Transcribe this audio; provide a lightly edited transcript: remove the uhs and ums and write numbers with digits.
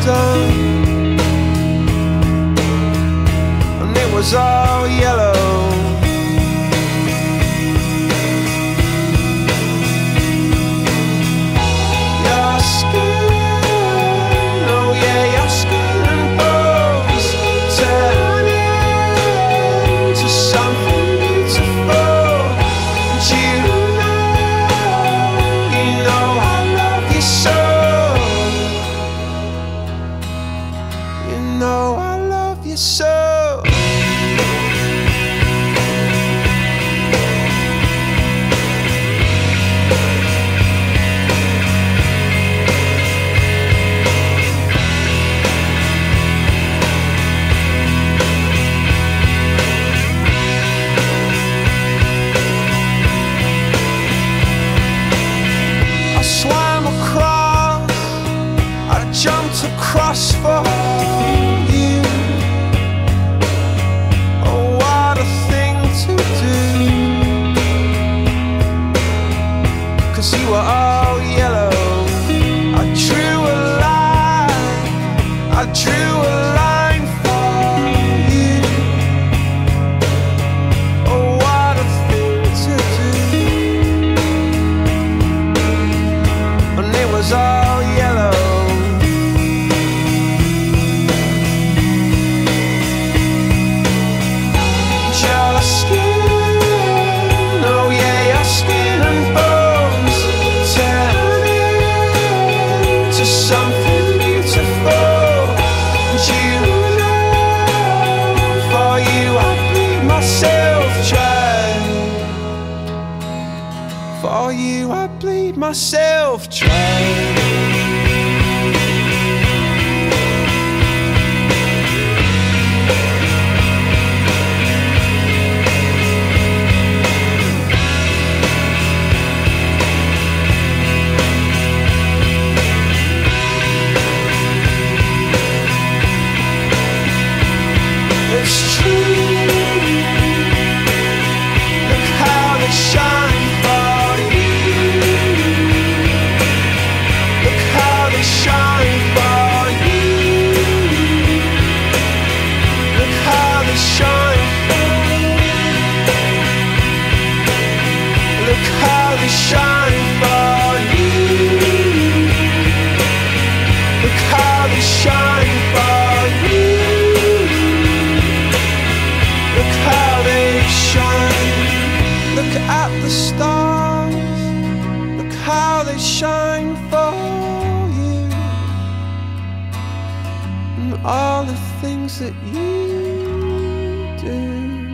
done, and it was all yellow. Your skin, oh yeah, your skin and bones turn into something beautiful. And you know I love you so. You know I love you so. I swam across, I jumped across for you. Oh, what a thing to do, 'cause you were all yellow. I drew a line, I drew a line for you. Oh, what a thing to do, and it was all yellow. Your skin, oh yeah, your skin and bones turn into something beautiful. And you know, for you I bleed myself dry. For you I bleed myself dry. It's true. Look how they shine for you. Look how they shine for you. Look how they shine for you. Look how they shine for you. Look how they shine for you. Look how they shine. Look at the stars. Look how they shine for you. And all the things that you do.